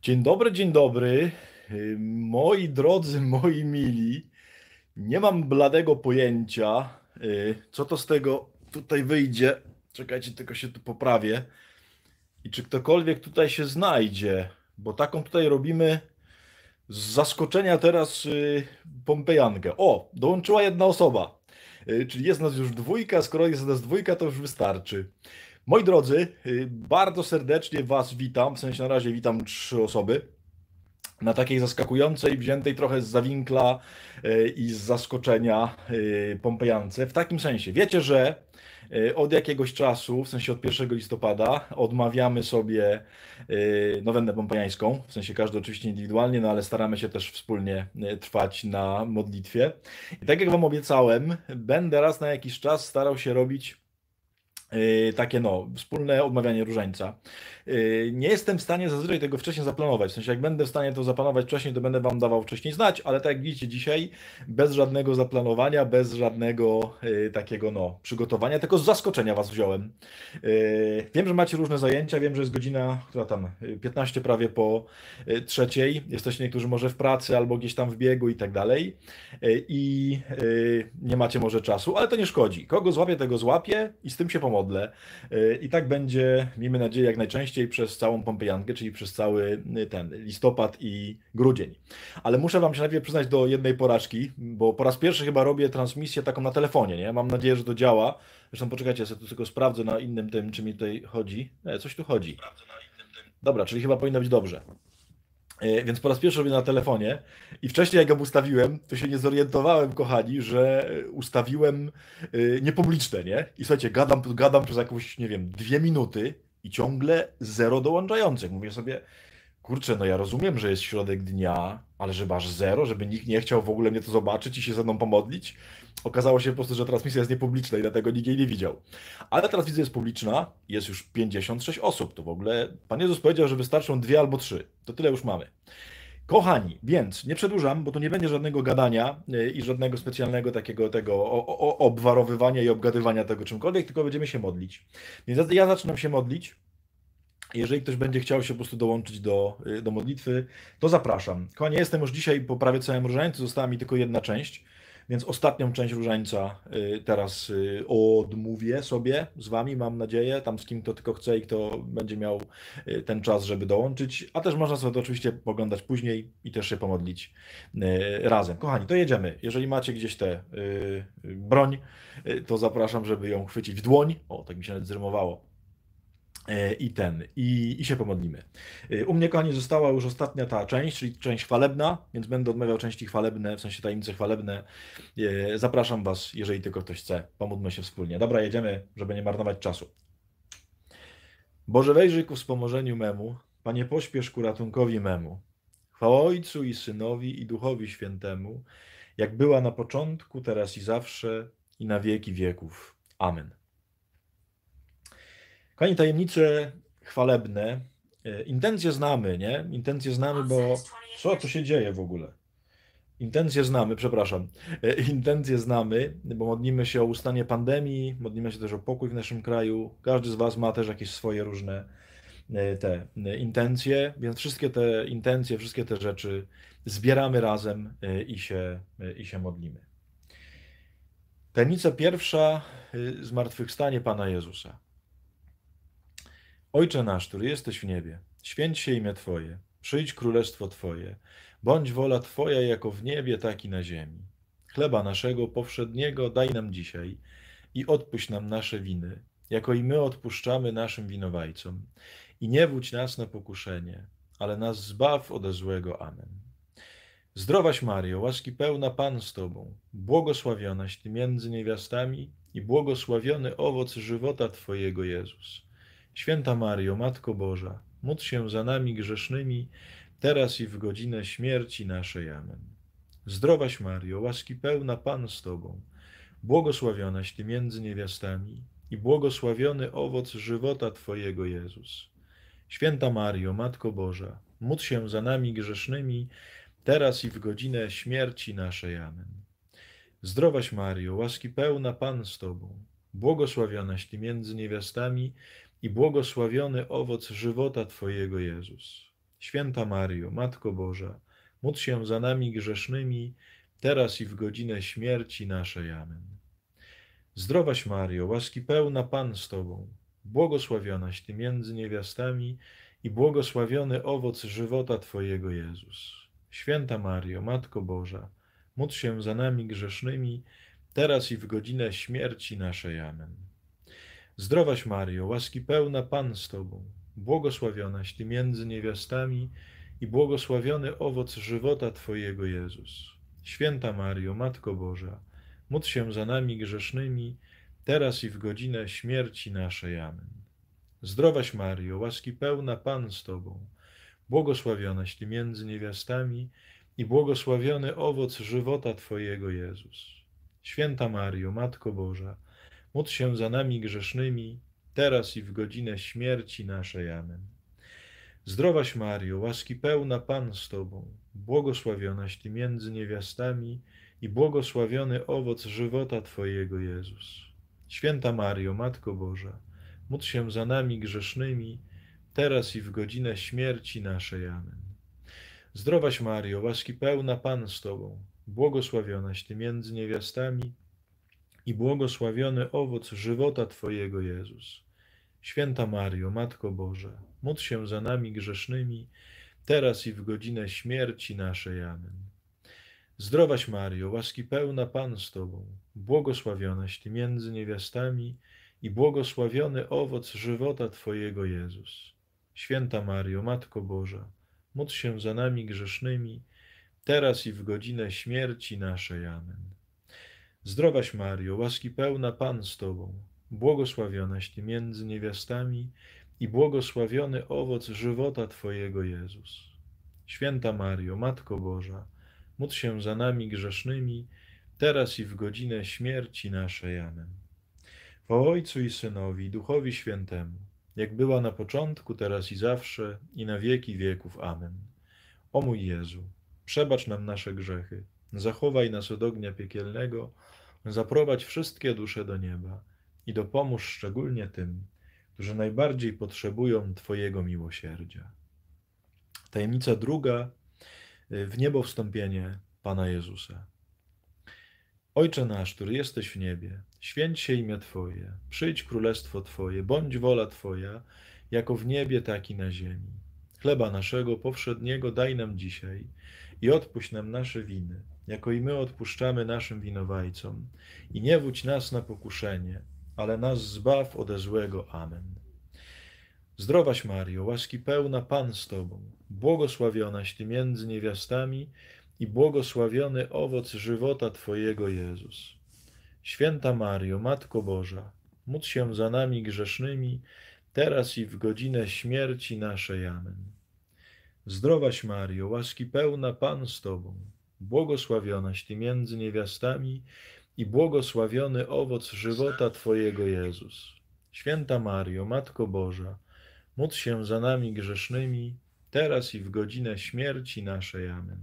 Dzień dobry, moi drodzy, moi mili. Nie mam bladego pojęcia, co to z tego tutaj wyjdzie. Czekajcie, tylko się tu poprawię. I czy ktokolwiek tutaj się znajdzie, bo taką tutaj robimy z zaskoczenia teraz pompejankę. O, dołączyła jedna osoba, czyli jest nas już dwójka. Skoro jest nas dwójka, to już wystarczy. Moi drodzy, bardzo serdecznie Was witam. W sensie na razie witam trzy osoby na takiej zaskakującej, wziętej trochę z zawinkla i z zaskoczenia pompejance. W takim sensie, wiecie, że od jakiegoś czasu, w sensie od 1 listopada, odmawiamy sobie nowennę pompejańską, w sensie każdy oczywiście indywidualnie, no ale staramy się też wspólnie trwać na modlitwie. I tak jak Wam obiecałem, będę raz na jakiś czas starał się robić takie no, wspólne odmawianie różańca. Nie jestem w stanie zazwyczaj tego wcześniej zaplanować. W sensie, jak będę w stanie to zaplanować wcześniej, to będę Wam dawał wcześniej znać, ale tak jak widzicie dzisiaj, bez żadnego zaplanowania, bez żadnego takiego no, przygotowania, tylko z zaskoczenia Was wziąłem. Wiem, że macie różne zajęcia, wiem, że jest godzina, która tam, 15 prawie po trzeciej. Jesteście niektórzy może w pracy albo gdzieś tam w biegu i tak dalej. I nie macie może czasu, ale to nie szkodzi. Kogo złapię, tego złapię i z tym się pomodlę. I tak będzie, miejmy nadzieję, jak najczęściej przez całą pompejankę, czyli przez cały ten listopad i grudzień. Ale muszę Wam się najpierw przyznać do jednej porażki, bo po raz pierwszy chyba robię transmisję taką na telefonie, nie? Mam nadzieję, że to działa. Zresztą poczekajcie, ja sobie tu tylko sprawdzę na innym tym, czy mi tutaj chodzi. Nie, coś tu chodzi. Dobra, czyli chyba powinno być dobrze. Więc po raz pierwszy robię na telefonie i wcześniej jak go ustawiłem, to się nie zorientowałem, kochani, że ustawiłem niepubliczne, nie? I słuchajcie, gadam przez jakąś, nie wiem, 2 minuty i ciągle zero dołączających. Mówię sobie, kurczę, no ja rozumiem, że jest środek dnia, ale żeby aż zero, żeby nikt nie chciał w ogóle mnie to zobaczyć i się ze mną pomodlić. Okazało się po prostu, że transmisja jest niepubliczna i dlatego nikt jej nie widział. Ale teraz widzę, jest publiczna, jest już 56 osób. To w ogóle Pan Jezus powiedział, że wystarczą 2 albo 3. To tyle już mamy. Kochani, więc nie przedłużam, bo tu nie będzie żadnego gadania i żadnego specjalnego takiego tego obwarowywania i obgadywania tego czymkolwiek, tylko będziemy się modlić. Więc ja zaczynam się modlić. Jeżeli ktoś będzie chciał się po prostu dołączyć do modlitwy, to zapraszam. Kochani, jestem już dzisiaj po prawie całym różańcu, została mi tylko jedna część, więc ostatnią część różańca teraz odmówię sobie z Wami, mam nadzieję, tam z kim to tylko chce i kto będzie miał ten czas, żeby dołączyć, a też można sobie to oczywiście poglądać później i też się pomodlić razem. Kochani, to jedziemy. Jeżeli macie gdzieś tę broń, to zapraszam, żeby ją chwycić w dłoń. O, tak mi się nawet zrymowało. I się pomodlimy. U mnie, kochani, została już ostatnia ta część, czyli część chwalebna, więc będę odmawiał części chwalebne, w sensie tajemnice chwalebne. Zapraszam Was, jeżeli tylko ktoś chce. Pomódlmy się wspólnie. Dobra, jedziemy, żeby nie marnować czasu. Boże, wejrzyj ku wspomożeniu memu, Panie, pośpiesz ku ratunkowi memu. Chwała Ojcu i Synowi i Duchowi Świętemu, jak była na początku, teraz i zawsze, i na wieki wieków. Amen. Kochani, tajemnice chwalebne. Intencje znamy, nie? Intencje znamy, bo co tu się dzieje w ogóle? Intencje znamy, przepraszam. Intencje znamy, bo modlimy się o ustanie pandemii, modlimy się też o pokój w naszym kraju. Każdy z Was ma też jakieś swoje różne te intencje, więc wszystkie te intencje, wszystkie te rzeczy zbieramy razem i się modlimy. Tajemnica pierwsza, zmartwychwstanie Pana Jezusa. Ojcze nasz, który jesteś w niebie, święć się imię Twoje, przyjdź królestwo Twoje, bądź wola Twoja jako w niebie, tak i na ziemi. Chleba naszego powszedniego daj nam dzisiaj i odpuść nam nasze winy, jako i my odpuszczamy naszym winowajcom. I nie wódź nas na pokuszenie, ale nas zbaw ode złego. Amen. Zdrowaś Maryjo, łaski pełna Pan z Tobą, błogosławionaś Ty między niewiastami i błogosławiony owoc żywota Twojego, Jezus. Święta Maryjo, Matko Boża, módl się za nami grzesznymi, teraz i w godzinę śmierci naszej. Amen. Zdrowaś Maryjo, łaski pełna Pan z Tobą, błogosławionaś Ty między niewiastami i błogosławiony owoc żywota Twojego, Jezus. Święta Maryjo, Matko Boża, módl się za nami grzesznymi, teraz i w godzinę śmierci naszej. Amen. Zdrowaś Maryjo, łaski pełna Pan z Tobą, błogosławionaś Ty między niewiastami i błogosławiony owoc żywota Twojego, Jezus. Święta Mario, Matko Boża, módl się za nami grzesznymi, teraz i w godzinę śmierci naszej. Amen. Zdrowaś Mario, łaski pełna Pan z Tobą, błogosławionaś Ty między niewiastami i błogosławiony owoc żywota Twojego Jezus. Święta Mario, Matko Boża, módl się za nami grzesznymi, teraz i w godzinę śmierci naszej. Amen. Zdrowaś Mario, łaski pełna Pan z Tobą, błogosławionaś Ty między niewiastami i błogosławiony owoc żywota Twojego Jezus. Święta Mario, Matko Boża, módl się za nami grzesznymi, teraz i w godzinę śmierci naszej. Amen. Zdrowaś Mario, łaski pełna Pan z Tobą, błogosławionaś Ty między niewiastami i błogosławiony owoc żywota Twojego Jezus. Święta Mario, Matko Boża, módl się za nami grzesznymi, teraz i w godzinę śmierci naszej. Amen. Zdrowaś Mario, łaski pełna Pan z Tobą, błogosławionaś Ty między niewiastami i błogosławiony owoc żywota Twojego Jezus. Święta Mario, Matko Boża, módl się za nami grzesznymi, teraz i w godzinę śmierci naszej. Amen. Zdrowaś Mario, łaski pełna Pan z Tobą, błogosławionaś Ty między niewiastami i błogosławiony owoc żywota Twojego Jezus. Święta Mario, Matko Boża, módl się za nami grzesznymi, teraz i w godzinę śmierci naszej. Amen. Zdrowaś Mario, łaski pełna Pan z Tobą, błogosławionaś Ty między niewiastami i błogosławiony owoc żywota Twojego Jezus. Święta Mario, Matko Boża, módl się za nami grzesznymi, teraz i w godzinę śmierci naszej. Amen. Zdrowaś Mario, łaski pełna Pan z Tobą, błogosławionaś Ty między niewiastami i błogosławiony owoc żywota Twojego Jezus. Święta Mario, Matko Boża, módl się za nami grzesznymi, teraz i w godzinę śmierci naszej. Amen. Chwała Ojcu i Synowi, i Duchowi Świętemu, jak była na początku, teraz i zawsze, i na wieki wieków. Amen. O mój Jezu, przebacz nam nasze grzechy, zachowaj nas od ognia piekielnego, zaprowadź wszystkie dusze do nieba i dopomóż szczególnie tym, którzy najbardziej potrzebują Twojego miłosierdzia. Tajemnica druga, w niebo wstąpienie Pana Jezusa. Ojcze nasz, który jesteś w niebie, święć się imię Twoje, przyjdź królestwo Twoje, bądź wola Twoja, jako w niebie, tak i na ziemi. Chleba naszego powszedniego daj nam dzisiaj i odpuść nam nasze winy, jako i my odpuszczamy naszym winowajcom. I nie wódź nas na pokuszenie, ale nas zbaw ode złego. Amen. Zdrowaś Mario, łaski pełna Pan z Tobą, błogosławionaś Ty między niewiastami i błogosławiony owoc żywota Twojego Jezus. Święta Mario, Matko Boża, módl się za nami grzesznymi, teraz i w godzinę śmierci naszej. Amen. Zdrowaś Mario, łaski pełna Pan z Tobą, błogosławionaś Ty między niewiastami i błogosławiony owoc żywota Twojego Jezus. Święta Mario, Matko Boża, módl się za nami grzesznymi, teraz i w godzinę śmierci naszej. Amen.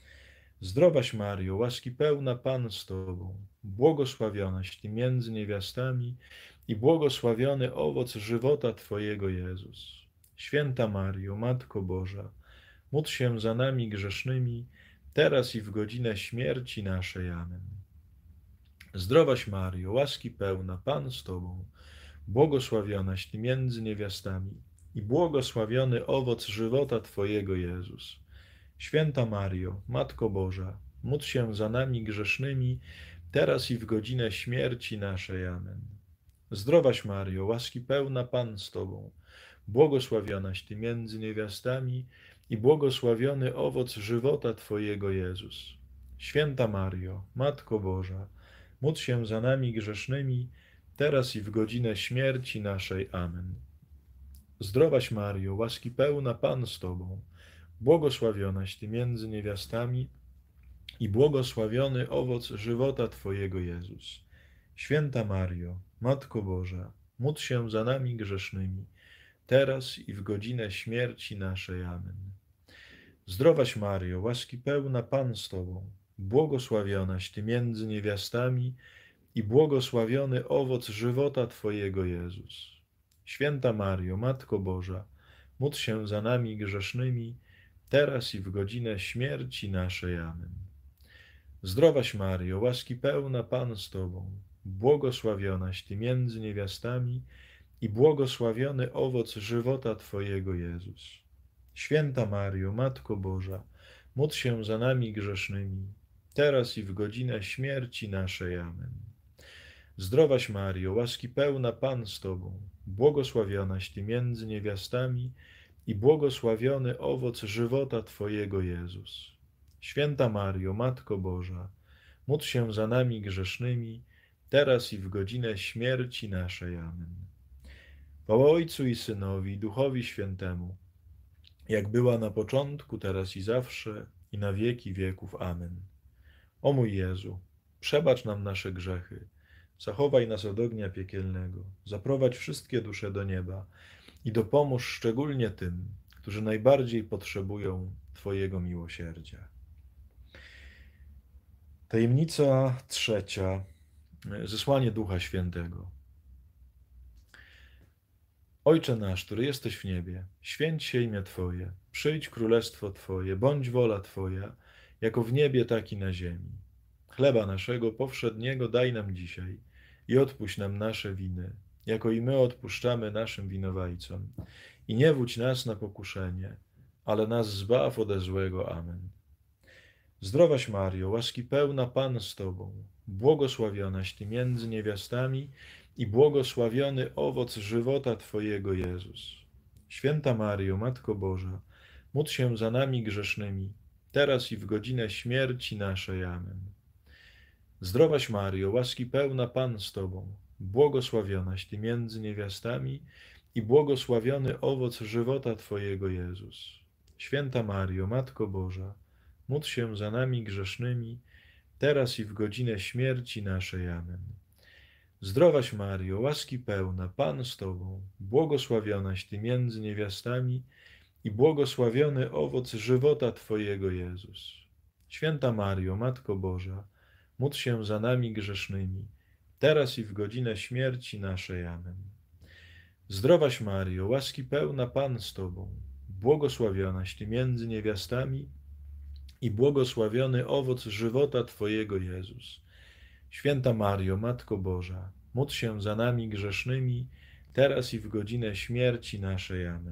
Zdrowaś Mario, łaski pełna Pan z Tobą, błogosławionaś Ty między niewiastami i błogosławiony owoc żywota Twojego Jezus. Święta Mario, Matko Boża, módl się za nami grzesznymi, teraz i w godzinę śmierci naszej. Amen. Zdrowaś Mario, łaski pełna Pan z Tobą, błogosławionaś Ty między niewiastami i błogosławiony owoc żywota Twojego Jezus. Święta Mario, Matko Boża, módl się za nami grzesznymi, teraz i w godzinę śmierci naszej. Amen. Zdrowaś Mario, łaski pełna Pan z Tobą, błogosławionaś Ty między niewiastami i błogosławiony owoc żywota Twojego Jezus. Święta Mario, Matko Boża, módl się za nami grzesznymi, teraz i w godzinę śmierci naszej. Amen. Zdrowaś Mario, łaski pełna Pan z Tobą, błogosławionaś Ty między niewiastami i błogosławiony owoc żywota Twojego Jezus. Święta Mario, Matko Boża, módl się za nami grzesznymi, teraz i w godzinę śmierci naszej. Amen. Zdrowaś Mario, łaski pełna Pan z Tobą, błogosławionaś Ty między niewiastami i błogosławiony owoc żywota Twojego Jezus. Święta Mario, Matko Boża, módl się za nami grzesznymi, teraz i w godzinę śmierci naszej. Amen. Zdrowaś Maryjo, łaski pełna, Pan z Tobą, błogosławionaś Ty między niewiastami i błogosławiony owoc żywota Twojego, Jezus. Święta Maryjo, Matko Boża, módl się za nami grzesznymi, teraz i w godzinę śmierci naszej. Amen. Zdrowaś Maryjo, łaski pełna, Pan z Tobą, błogosławionaś Ty między niewiastami i błogosławiony owoc żywota Twojego, Jezus. Święta Maryjo, Matko Boża, módl się za nami grzesznymi, teraz i w godzinę śmierci naszej. Amen. Chwała Ojcu i Synowi, i Duchowi Świętemu, jak była na początku, teraz i zawsze, i na wieki wieków. Amen. O mój Jezu, przebacz nam nasze grzechy, zachowaj nas od ognia piekielnego, zaprowadź wszystkie dusze do nieba i dopomóż szczególnie tym, którzy najbardziej potrzebują Twojego miłosierdzia. Tajemnica trzecia. Zesłanie Ducha Świętego. Ojcze nasz, który jesteś w niebie, święć się imię Twoje, przyjdź królestwo Twoje, bądź wola Twoja, jako w niebie, tak i na ziemi. Chleba naszego powszedniego daj nam dzisiaj i odpuść nam nasze winy, jako i my odpuszczamy naszym winowajcom. I nie wódź nas na pokuszenie, ale nas zbaw ode złego. Amen. Zdrowaś Maryjo, łaski pełna, Pan z Tobą, błogosławionaś Ty między niewiastami i błogosławiony owoc żywota Twojego, Jezus. Święta Maryjo, Matko Boża, módl się za nami grzesznymi, teraz i w godzinę śmierci naszej. Amen. Zdrowaś Maryjo, łaski pełna, Pan z Tobą, błogosławionaś Ty między niewiastami i błogosławiony owoc żywota Twojego, Jezus. Święta Maryjo, Matko Boża, módl się za nami grzesznymi, teraz i w godzinę śmierci naszej. Amen. Zdrowaś Maryjo, łaski pełna, Pan z Tobą, błogosławionaś Ty między niewiastami i błogosławiony owoc żywota Twojego, Jezus. Święta Maryjo, Matko Boża, módl się za nami grzesznymi, teraz i w godzinę śmierci naszej. Amen. Zdrowaś Maryjo, łaski pełna, Pan z Tobą, błogosławionaś Ty między niewiastami i błogosławiony owoc żywota Twojego, Jezus. Święta Maryjo, Matko Boża, módl się za nami grzesznymi, teraz i w godzinę śmierci naszej. Amen.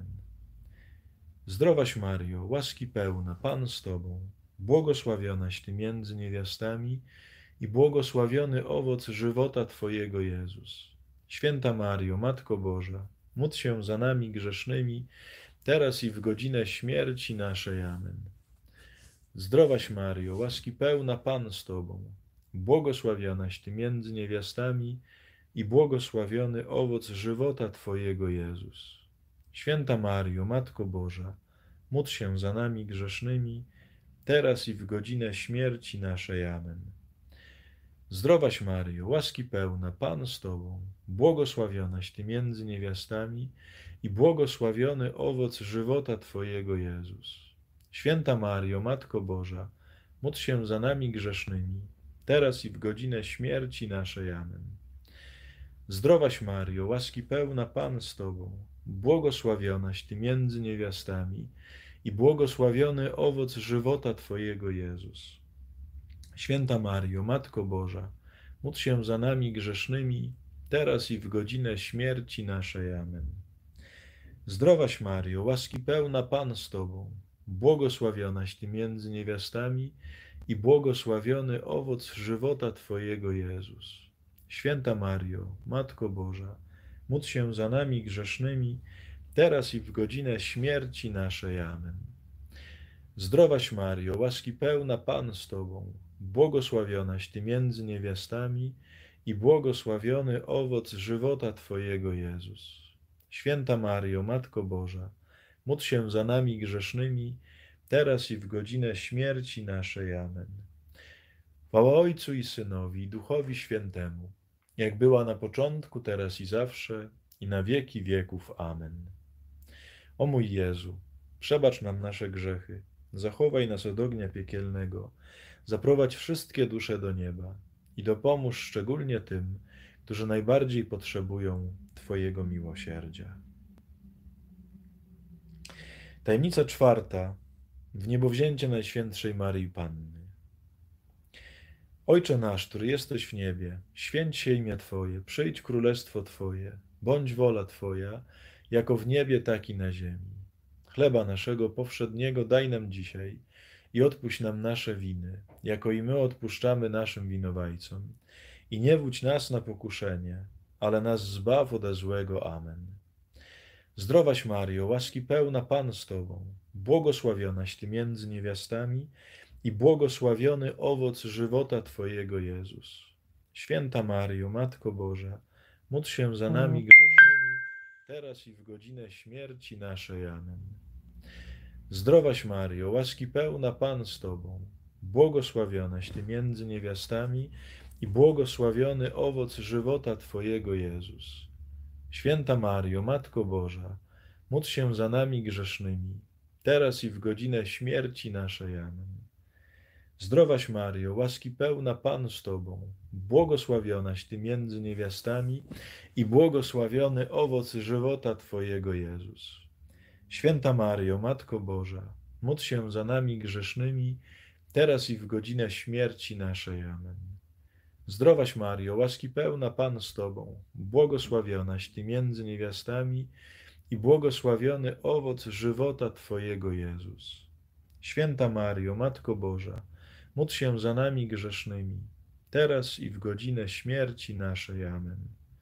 Zdrowaś Maryjo, łaski pełna, Pan z Tobą, błogosławionaś Ty między niewiastami i błogosławiony owoc żywota Twojego, Jezus. Święta Maryjo, Matko Boża, módl się za nami grzesznymi, teraz i w godzinę śmierci naszej. Amen. Zdrowaś Maryjo, łaski pełna, Pan z Tobą, błogosławionaś Ty między niewiastami i błogosławiony owoc żywota Twojego, Jezus. Święta Maryjo, Matko Boża, módl się za nami grzesznymi, teraz i w godzinę śmierci naszej. Amen. Zdrowaś Maryjo, łaski pełna, Pan z Tobą, błogosławionaś Ty między niewiastami i błogosławiony owoc żywota Twojego, Jezus. Święta Maryjo, Matko Boża, módl się za nami grzesznymi, teraz i w godzinę śmierci naszej. Amen. Zdrowaś Maryjo, łaski pełna, Pan z Tobą, błogosławionaś Ty między niewiastami i błogosławiony owoc żywota Twojego, Jezus. Święta Maryjo, Matko Boża, módl się za nami grzesznymi, teraz i w godzinę śmierci naszej. Amen. Zdrowaś Maryjo, łaski pełna, Pan z Tobą, błogosławionaś Ty między niewiastami i błogosławiony owoc żywota Twojego, Jezus. Święta Maryjo, Matko Boża, módl się za nami grzesznymi, teraz i w godzinę śmierci naszej. Amen. Zdrowaś Maryjo, łaski pełna, Pan z Tobą, błogosławionaś Ty między niewiastami i błogosławiony owoc żywota Twojego, Jezus. Święta Maryjo, Matko Boża, módl się za nami grzesznymi, teraz i w godzinę śmierci naszej. Amen. Chwała Ojcu i Synowi, i Duchowi Świętemu, jak była na początku, teraz i zawsze, i na wieki wieków. Amen. O mój Jezu, przebacz nam nasze grzechy, zachowaj nas od ognia piekielnego, zaprowadź wszystkie dusze do nieba i dopomóż szczególnie tym, którzy najbardziej potrzebują Twojego miłosierdzia. Tajemnica czwarta. w niebowzięcie Najświętszej Maryi Panny. Ojcze nasz, który jesteś w niebie, święć się imię Twoje, przyjdź królestwo Twoje, bądź wola Twoja, jako w niebie, tak i na ziemi. Chleba naszego powszedniego daj nam dzisiaj i odpuść nam nasze winy, jako i my odpuszczamy naszym winowajcom. I nie wódź nas na pokuszenie, ale nas zbaw ode złego. Amen. Zdrowaś Mario, łaski pełna Pan z Tobą, błogosławionaś Ty między niewiastami i błogosławiony owoc żywota Twojego, Jezus. Święta Mario, Matko Boża, módl się za nami grzesznymi, teraz i w godzinę śmierci naszej. Amen. Zdrowaś Mario, łaski pełna Pan z Tobą, błogosławionaś Ty między niewiastami i błogosławiony owoc żywota Twojego, Jezus. Święta Mario, Matko Boża, módl się za nami grzesznymi, teraz i w godzinę śmierci naszej. Amen. Zdrowaś Mario, łaski pełna Pan z Tobą, błogosławionaś Ty między niewiastami i błogosławiony owoc żywota Twojego, Jezus. Święta Mario, Matko Boża, módl się za nami grzesznymi, teraz i w godzinę śmierci naszej. Amen. Zdrowaś Mario, łaski pełna Pan z Tobą, błogosławionaś Ty między niewiastami i błogosławiony owoc żywota Twojego, Jezus. Święta Mario, Matko Boża, módl się za nami grzesznymi, teraz i w godzinę śmierci naszej. Amen.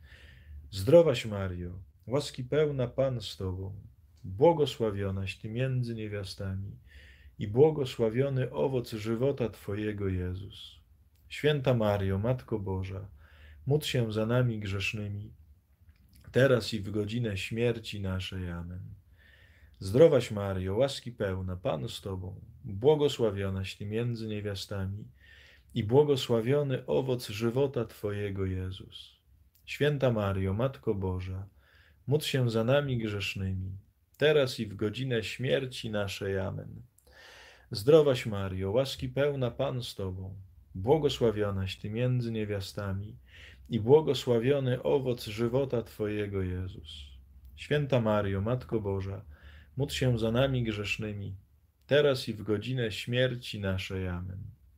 Zdrowaś Mario, łaski pełna Pan z Tobą, błogosławionaś Ty między niewiastami i błogosławiony owoc żywota Twojego, Jezus. Święta Mario, Matko Boża, módl się za nami grzesznymi, teraz i w godzinę śmierci naszej. Amen. Zdrowaś Mario, łaski pełna, Pan z Tobą, błogosławionaś Ty między niewiastami i błogosławiony owoc żywota Twojego, Jezus. Święta Mario, Matko Boża, módl się za nami grzesznymi, teraz i w godzinę śmierci naszej. Amen. Zdrowaś Mario, łaski pełna Pan z Tobą, błogosławionaś Ty między niewiastami i błogosławiony owoc żywota Twojego, Jezus. Święta Mario, Matko Boża, módl się za nami grzesznymi, teraz i w godzinę śmierci naszej. Amen.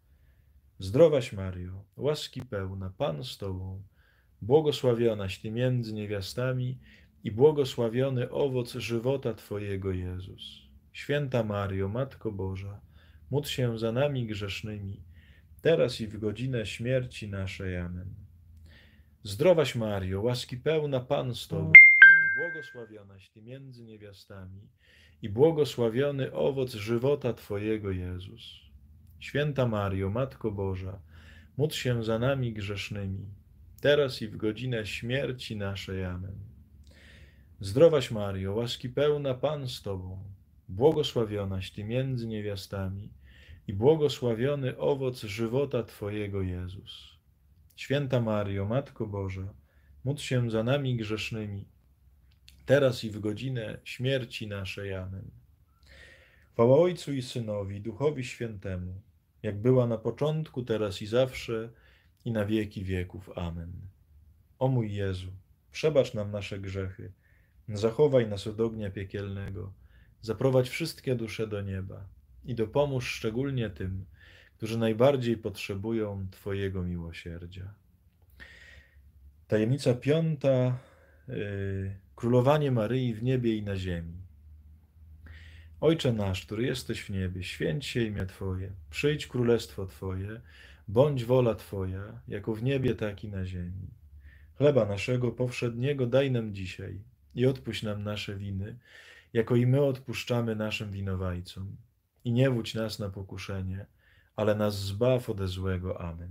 Zdrowaś Mario, łaski pełna Pan z Tobą, błogosławionaś Ty między niewiastami i błogosławiony owoc żywota Twojego, Jezus. Święta Mario, Matko Boża, módl się za nami grzesznymi, teraz i w godzinę śmierci naszej. Amen. Zdrowaś Mario, łaski pełna Pan z Tobą, błogosławionaś Ty między niewiastami i błogosławiony owoc żywota Twojego, Jezus. Święta Mario, Matko Boża, módl się za nami grzesznymi, teraz i w godzinę śmierci naszej. Amen. Zdrowaś Mario, łaski pełna Pan z Tobą, błogosławionaś Ty między niewiastami i błogosławiony owoc żywota Twojego, Jezus. Święta Mario, Matko Boża, módl się za nami grzesznymi, teraz i w godzinę śmierci naszej. Amen. Chwała Ojcu i Synowi, Duchowi Świętemu, jak była na początku, teraz i zawsze, i na wieki wieków. Amen. O mój Jezu, przebacz nam nasze grzechy, zachowaj nas od ognia piekielnego, zaprowadź wszystkie dusze do nieba i dopomóż szczególnie tym, którzy najbardziej potrzebują Twojego miłosierdzia. Tajemnica piąta. Królowanie Maryi w niebie i na ziemi. Ojcze nasz, który jesteś w niebie, święć się imię Twoje, przyjdź królestwo Twoje, bądź wola Twoja, jako w niebie, tak i na ziemi. Chleba naszego powszedniego daj nam dzisiaj i odpuść nam nasze winy, jako i my odpuszczamy naszym winowajcom. I nie wódź nas na pokuszenie, ale nas zbaw ode złego. Amen.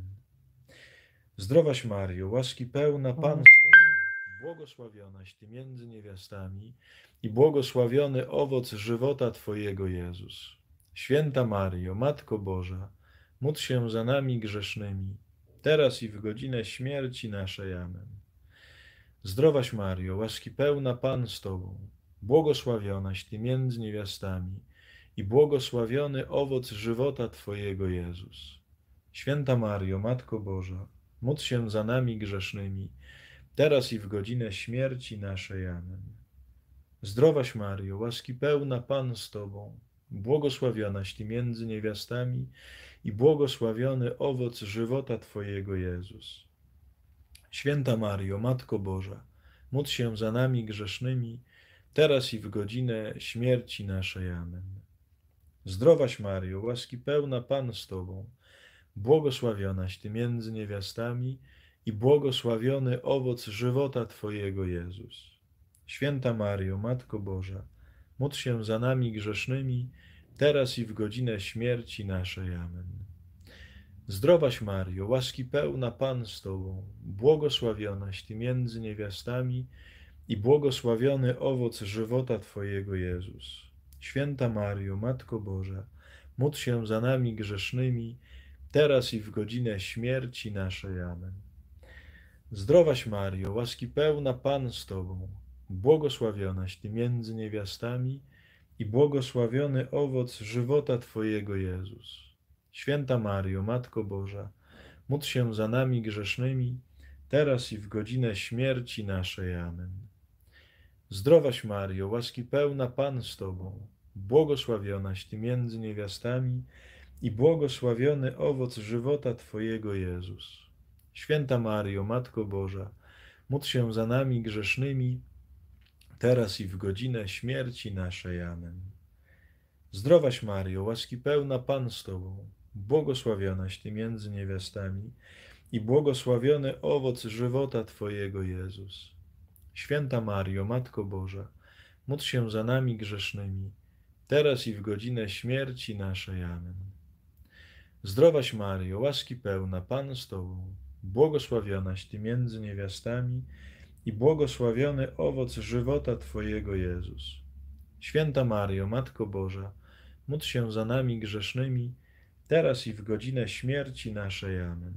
Zdrowaś Mario, łaski pełna, Pan z Tobą, błogosławionaś Ty między niewiastami i błogosławiony owoc żywota Twojego, Jezus. Święta Mario, Matko Boża, módl się za nami grzesznymi, teraz i w godzinę śmierci naszej. Amen. Zdrowaś Mario, łaski pełna Pan z Tobą, błogosławionaś Ty między niewiastami i błogosławiony owoc żywota Twojego, Jezus. Święta Mario, Matko Boża, módl się za nami grzesznymi, teraz i w godzinę śmierci naszej. Amen. Zdrowaś Mario, łaski pełna Pan z Tobą, błogosławionaś Ty między niewiastami i błogosławiony owoc żywota Twojego, Jezus. Święta Mario, Matko Boża, módl się za nami grzesznymi, teraz i w godzinę śmierci naszej. Amen. Zdrowaś Mario, łaski pełna, Pan z Tobą, błogosławionaś Ty między niewiastami i błogosławiony owoc żywota Twojego, Jezus. Święta Mario, Matko Boża, módl się za nami grzesznymi, teraz i w godzinę śmierci naszej. Amen. Zdrowaś Mario, łaski pełna, Pan z Tobą, błogosławionaś Ty między niewiastami i błogosławiony owoc żywota Twojego, Jezus. Święta Mario, Matko Boża, módl się za nami grzesznymi, teraz i w godzinę śmierci naszej. Amen. Zdrowaś Mario, łaski pełna, Pan z Tobą, błogosławionaś Ty między niewiastami i błogosławiony owoc żywota Twojego, Jezus. Święta Mario, Matko Boża, módl się za nami grzesznymi, teraz i w godzinę śmierci naszej. Amen. Zdrowaś Mario, łaski pełna, Pan z Tobą, błogosławionaś Ty między niewiastami i błogosławiony owoc żywota Twojego, Jezus. Święta Mario, Matko Boża, módl się za nami grzesznymi, teraz i w godzinę śmierci naszej. Amen. Zdrowaś Mario, łaski pełna, Pan z Tobą, błogosławionaś Ty między niewiastami i błogosławiony owoc żywota Twojego, Jezus. Święta Mario, Matko Boża, módl się za nami grzesznymi, teraz i w godzinę śmierci naszej. Amen. Zdrowaś Mario, łaski pełna, Pan z Tobą, błogosławionaś Ty między niewiastami i błogosławiony owoc żywota Twojego, Jezus. Święta Mario, Matko Boża, módl się za nami grzesznymi, teraz i w godzinę śmierci naszej. Amen.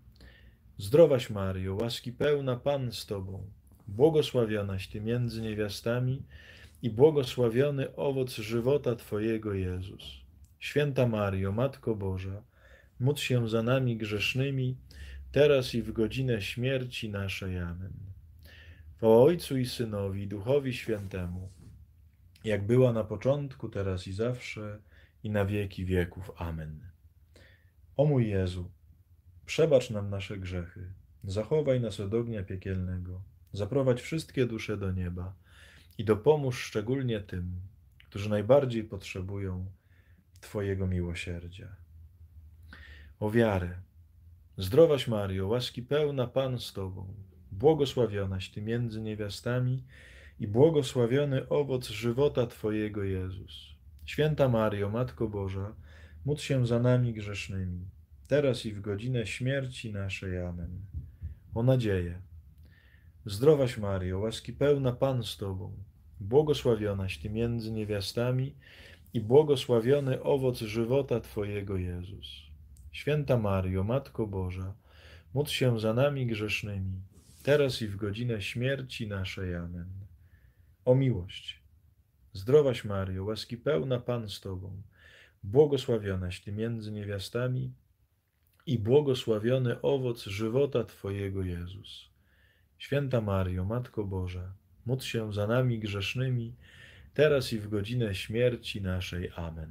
Zdrowaś Mario, łaski pełna, Pan z Tobą, błogosławionaś Ty między niewiastami i błogosławiony owoc żywota Twojego, Jezus. Święta Mario, Matko Boża, módl się za nami grzesznymi, teraz i w godzinę śmierci naszej. Amen. Chwała Ojcu i Synowi, i Duchowi Świętemu, jak była na początku, teraz i zawsze, i na wieki wieków. Amen. O mój Jezu, przebacz nam nasze grzechy, zachowaj nas od ognia piekielnego, zaprowadź wszystkie dusze do nieba i dopomóż szczególnie tym, którzy najbardziej potrzebują Twojego miłosierdzia. O wiarę, zdrowaś Mario, łaski pełna, Pan z Tobą, błogosławionaś Ty między niewiastami i błogosławiony owoc żywota Twojego, Jezus. Święta Mario, Matko Boża, módl się za nami grzesznymi, teraz i w godzinę śmierci naszej. Amen. O nadzieję, zdrowaś Mario, łaski pełna, Pan z Tobą, błogosławionaś Ty między niewiastami i błogosławiony owoc żywota Twojego, Jezus. Święta Mario, Matko Boża, módl się za nami grzesznymi, teraz i w godzinę śmierci naszej. Amen. O miłość, zdrowaś Mario, łaski pełna, Pan z Tobą, błogosławionaś Ty między niewiastami i błogosławiony owoc żywota Twojego, Jezus. Święta Mario, Matko Boża, módl się za nami grzesznymi, teraz i w godzinę śmierci naszej. Amen.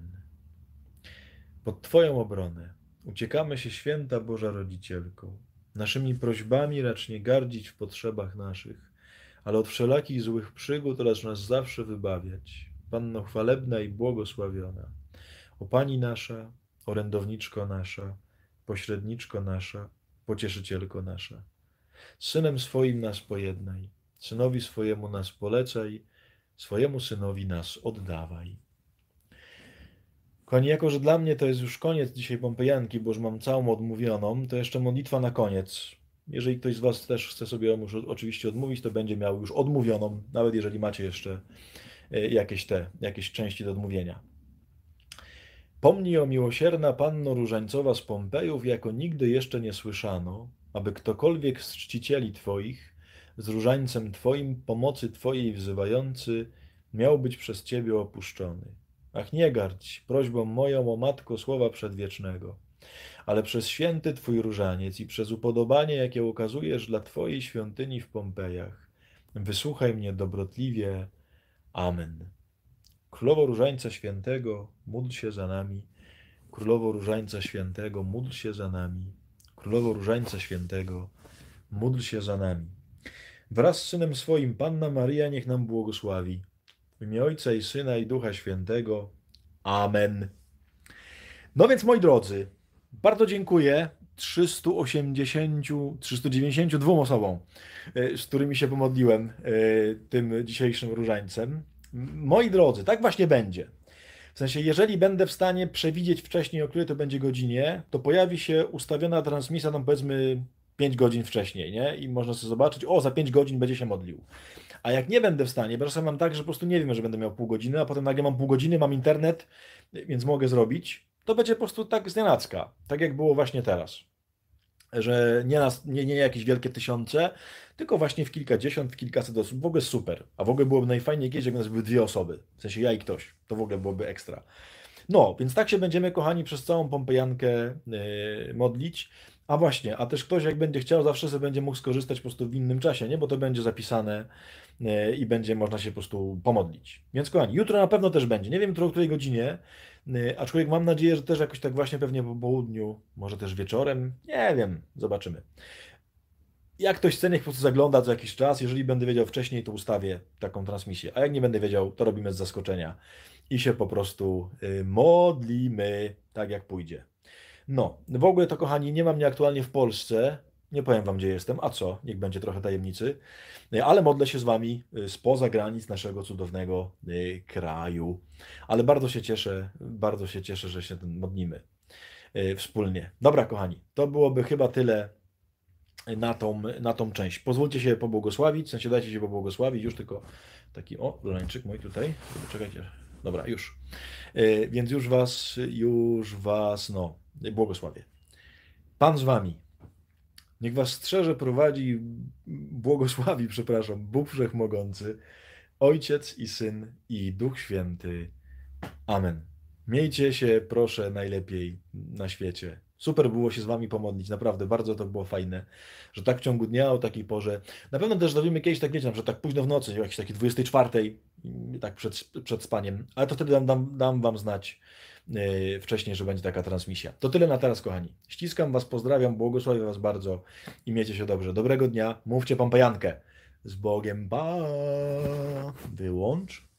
Pod Twoją obronę uciekamy się, Święta Boża Rodzicielko. Naszymi prośbami racz nie gardzić w potrzebach naszych, ale od wszelakich złych przygód racz nas zawsze wybawiać. Panno chwalebna i błogosławiona, o Pani nasza, orędowniczko nasza, pośredniczko nasza, pocieszycielko nasza. Z Synem swoim nas pojednaj, Synowi swojemu nas polecaj, swojemu Synowi nas oddawaj. Kochani, jako że dla mnie to jest już koniec dzisiaj Pompejanki, bo już mam całą odmówioną, to jeszcze modlitwa na koniec. Jeżeli ktoś z Was też chce sobie ją już oczywiście odmówić, to będzie miał już odmówioną, nawet jeżeli macie jeszcze jakieś części do odmówienia. Pomnij, o miłosierna Panno Różańcowa z Pompejów, jako nigdy jeszcze nie słyszano, aby ktokolwiek z czcicieli Twoich, z różańcem Twoim, pomocy Twojej wzywający, miał być przez Ciebie opuszczony. Ach, nie gardź prośbą moją, o Matko Słowa Przedwiecznego, ale przez święty Twój różaniec i przez upodobanie, jakie okazujesz dla Twojej świątyni w Pompejach, wysłuchaj mnie dobrotliwie. Amen. Królowo Różańca Świętego, módl się za nami. Królowo Różańca Świętego, módl się za nami. Królowo Różańca Świętego, módl się za nami. Wraz z Synem swoim Panna Maryja niech nam błogosławi. W imię Ojca i Syna i Ducha Świętego. Amen. No więc moi drodzy, bardzo dziękuję 392 osobom, z którymi się pomodliłem tym dzisiejszym różańcem. Moi drodzy, tak właśnie będzie. W sensie, jeżeli będę w stanie przewidzieć wcześniej, o której to będzie godzinie, to pojawi się ustawiona transmisja, tam powiedzmy 5 godzin wcześniej, nie? I można sobie zobaczyć, o, za 5 godzin będzie się modlił. A jak nie będę w stanie, bo czasem mam tak, że po prostu nie wiem, że będę miał pół godziny, a potem nagle mam pół godziny, mam internet, więc mogę zrobić, to będzie po prostu tak znienacka, tak jak było właśnie teraz. Że nie jakieś wielkie tysiące, tylko właśnie w kilkadziesiąt, w kilkaset osób. W ogóle super. A w ogóle byłoby najfajniej kiedyś, jak nas były 2 osoby. W sensie ja i ktoś. To w ogóle byłoby ekstra. No, więc tak się będziemy, kochani, przez całą Pompejankę modlić. A właśnie, a też ktoś, jak będzie chciał, zawsze sobie będzie mógł skorzystać po prostu w innym czasie, nie? Bo to będzie zapisane i będzie można się po prostu pomodlić. Więc kochani, jutro na pewno też będzie. Nie wiem jutro o której godzinie, aczkolwiek mam nadzieję, że też jakoś tak właśnie pewnie po południu, może też wieczorem. Nie wiem, zobaczymy. Jak ktoś chce, niech po prostu zagląda co jakiś czas. Jeżeli będę wiedział wcześniej, to ustawię taką transmisję. A jak nie będę wiedział, to robimy z zaskoczenia. I się po prostu modlimy tak jak pójdzie. No, w ogóle to kochani, nie mam mnie aktualnie w Polsce. Nie powiem wam, gdzie jestem. A co? Niech będzie trochę tajemnicy. Ale modlę się z wami spoza granic naszego cudownego kraju. Ale bardzo się cieszę, że się modlimy wspólnie. Dobra, kochani, to byłoby chyba tyle na tą część. Pozwólcie się pobłogosławić, w sensie dajcie się pobłogosławić, już tylko taki, o, Różańczyk mój tutaj, czekajcie, dobra, już. Więc już was, no, błogosławię. Pan z wami. Niech was strzeże, prowadzi, błogosławi, przepraszam, Bóg Wszechmogący, Ojciec i Syn i Duch Święty. Amen. Miejcie się, proszę, najlepiej na świecie. Super było się z wami pomodlić, naprawdę, bardzo to było fajne, że tak w ciągu dnia, o takiej porze. Na pewno też zrobimy kiedyś, tak wiecie, że tak późno w nocy, o jakiejś takiej 24, tak przed spaniem, ale to wtedy dam wam znać wcześniej, że będzie taka transmisja. To tyle na teraz, kochani. Ściskam was, pozdrawiam, błogosławię was bardzo i miejcie się dobrze. Dobrego dnia, mówcie Pompejankę. Z Bogiem, pa! Wyłącz.